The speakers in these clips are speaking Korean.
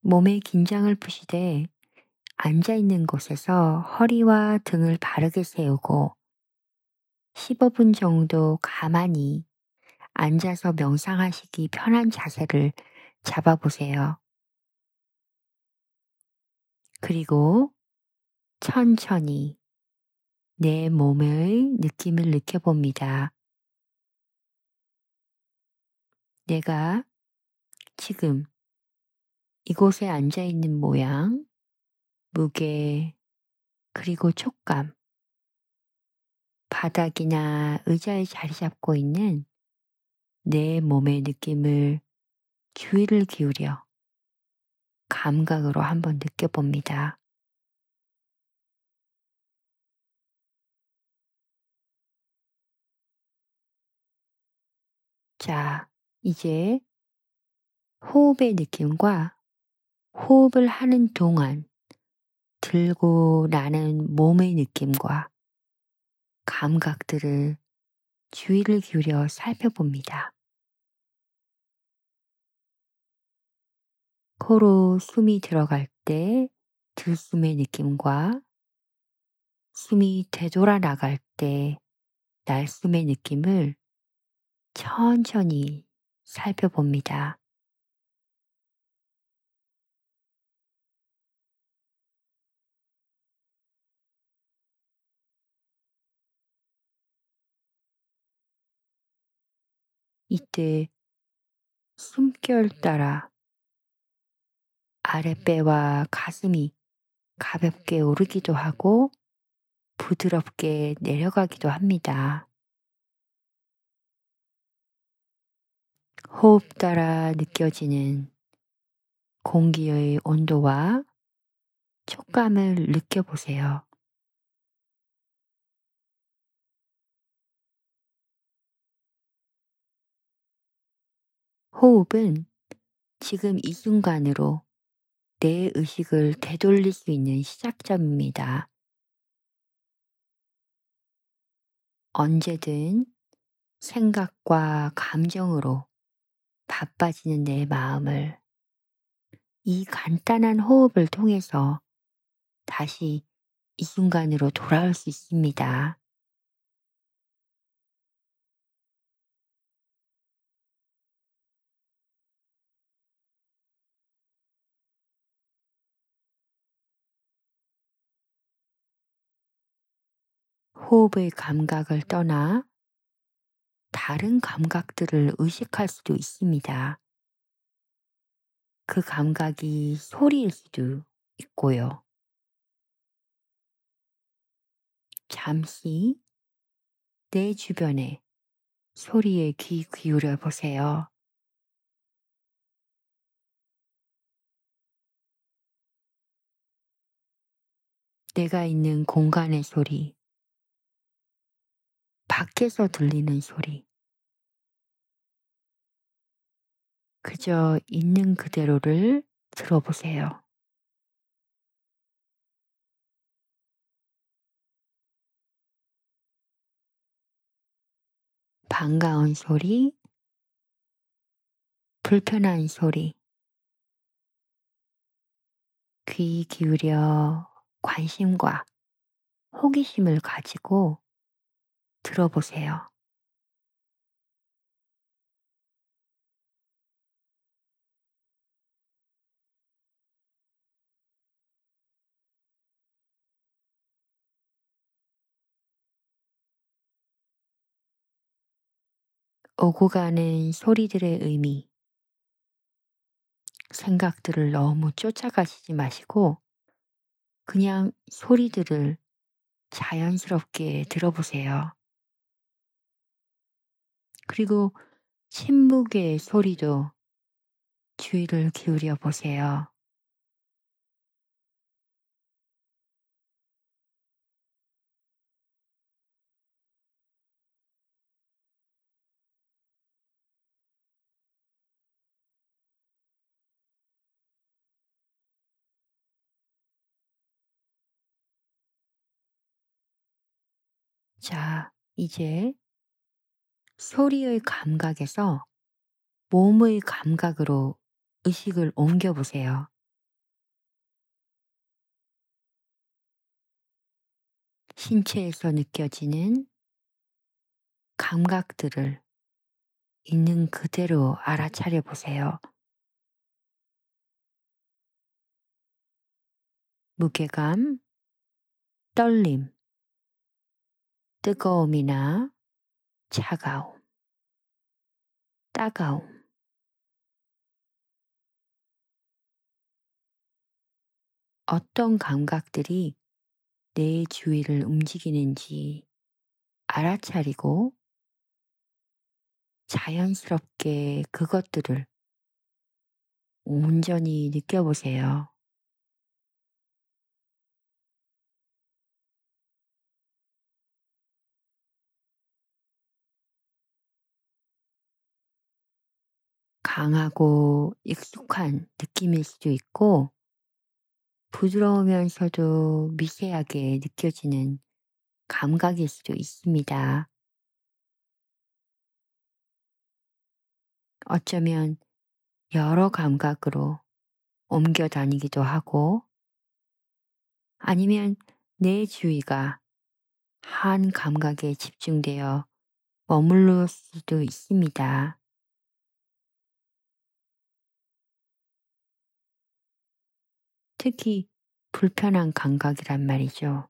몸의 긴장을 푸시되 앉아 있는 곳에서 허리와 등을 바르게 세우고 15분 정도 가만히 앉아서 명상하시기 편한 자세를 잡아보세요. 그리고 천천히 내 몸의 느낌을 느껴봅니다. 내가 지금 이곳에 앉아 있는 모양, 무게, 그리고 촉감, 바닥이나 의자에 자리 잡고 있는 내 몸의 느낌을 주의를 기울여 감각으로 한번 느껴봅니다. 자, 이제 호흡의 느낌과 호흡을 하는 동안 들고 나는 몸의 느낌과 감각들을 주의를 기울여 살펴봅니다. 코로 숨이 들어갈 때 들숨의 느낌과 숨이 되돌아 나갈 때 날숨의 느낌을 천천히 살펴봅니다. 이때 숨결 따라 아랫배와 가슴이 가볍게 오르기도 하고 부드럽게 내려가기도 합니다. 호흡 따라 느껴지는 공기의 온도와 촉감을 느껴보세요. 호흡은 지금 이 순간으로 내 의식을 되돌릴 수 있는 시작점입니다. 언제든 생각과 감정으로 바빠지는 내 마음을 이 간단한 호흡을 통해서 다시 이 순간으로 돌아올 수 있습니다. 호흡의 감각을 떠나 다른 감각들을 의식할 수도 있습니다. 그 감각이 소리일 수도 있고요. 잠시 내 주변에 소리에 귀 기울여 보세요. 내가 있는 공간의 소리, 밖에서 들리는 소리, 그저 있는 그대로를 들어보세요. 반가운 소리, 불편한 소리, 귀 기울여 관심과 호기심을 가지고 들어보세요. 오고 가는 소리들의 의미, 생각들을 너무 쫓아가시지 마시고 그냥 소리들을 자연스럽게 들어보세요. 그리고 침묵의 소리도 주의를 기울여 보세요. 자, 이제 소리의 감각에서 몸의 감각으로 의식을 옮겨 보세요. 신체에서 느껴지는 감각들을 있는 그대로 알아차려 보세요. 무게감, 떨림, 뜨거움이나 차가움, 따가움. 어떤 감각들이 내 주위를 움직이는지 알아차리고 자연스럽게 그것들을 온전히 느껴보세요. 강하고 익숙한 느낌일 수도 있고, 부드러우면서도 미세하게 느껴지는 감각일 수도 있습니다. 어쩌면 여러 감각으로 옮겨 다니기도 하고, 아니면 내 주위가 한 감각에 집중되어 머물러 수도 있습니다. 특히 불편한 감각이란 말이죠.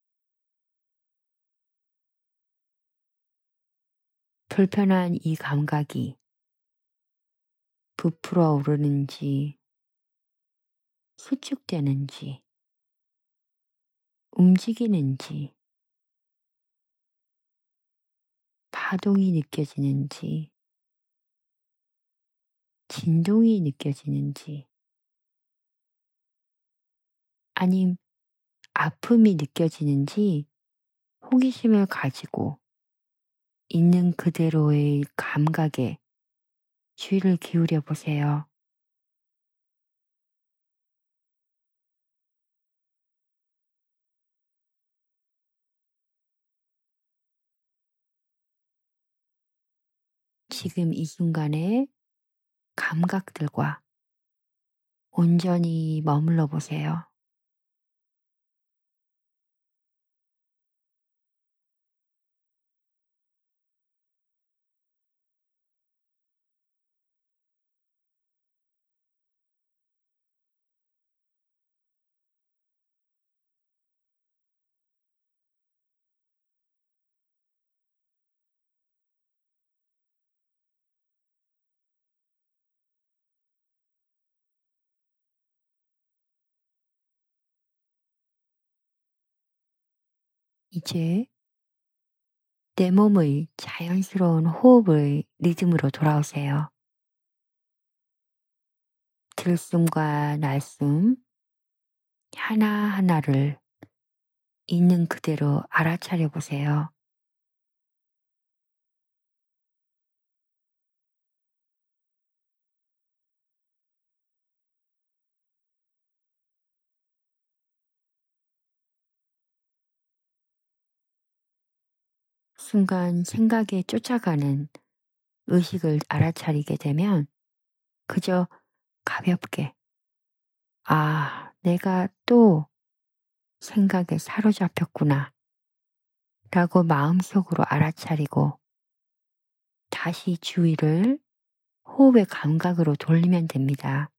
불편한 이 감각이 부풀어 오르는지, 수축되는지, 움직이는지, 파동이 느껴지는지, 진동이 느껴지는지, 아님 아픔이 느껴지는지 호기심을 가지고 있는 그대로의 감각에 주의를 기울여 보세요. 지금 이 순간의 감각들과 온전히 머물러 보세요. 이제 내 몸의 자연스러운 호흡의 리듬으로 돌아오세요. 들숨과 날숨 하나하나를 있는 그대로 알아차려 보세요. 순간 생각에 쫓아가는 의식을 알아차리게 되면 그저 가볍게, 아, 내가 또 생각에 사로잡혔구나 라고 마음속으로 알아차리고 다시 주의를 호흡의 감각으로 돌리면 됩니다.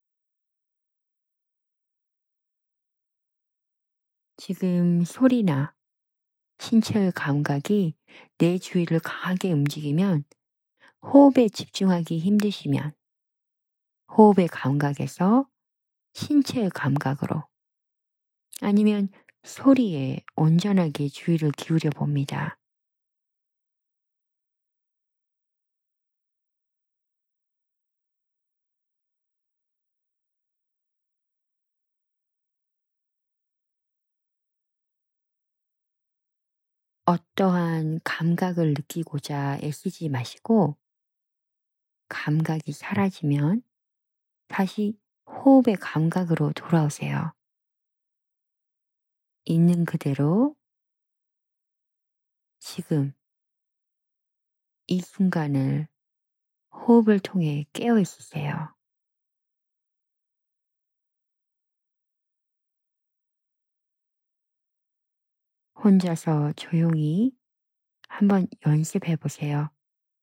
지금 소리나 신체의 감각이 내 주위를 강하게 움직이면 호흡에 집중하기 힘드시면 호흡의 감각에서 신체의 감각으로 아니면 소리에 온전하게 주의를 기울여 봅니다. 어떠한 감각을 느끼고자 애쓰지 마시고 감각이 사라지면 다시 호흡의 감각으로 돌아오세요. 있는 그대로 지금 이 순간을 호흡을 통해 깨어 있으세요. 혼자서 조용히 한번 연습해 보세요.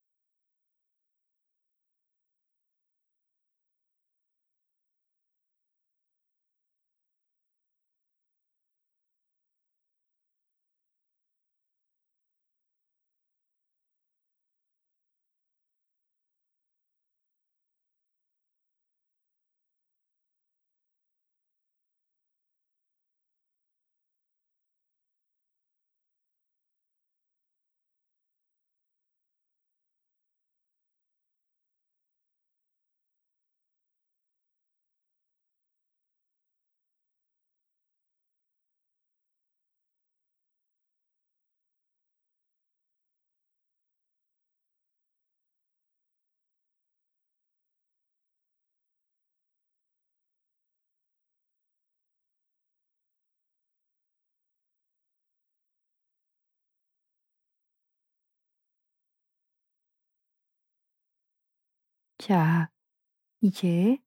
자, 이제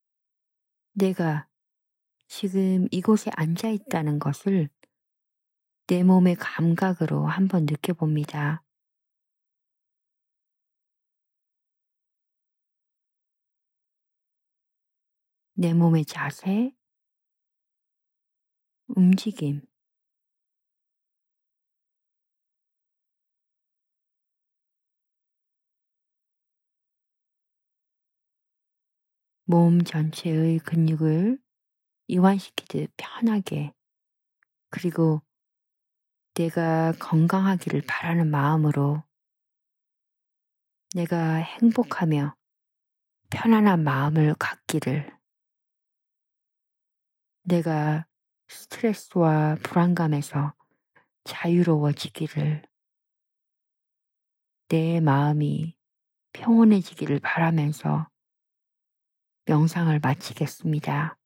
내가 지금 이곳에 앉아 있다는 것을 내 몸의 감각으로 한번 느껴봅니다. 내 몸의 자세, 움직임, 몸 전체의 근육을 이완시키듯 편하게, 그리고 내가 건강하기를 바라는 마음으로 내가 행복하며 편안한 마음을 갖기를, 내가 스트레스와 불안감에서 자유로워지기를, 내 마음이 평온해지기를 바라면서 명상을 마치겠습니다.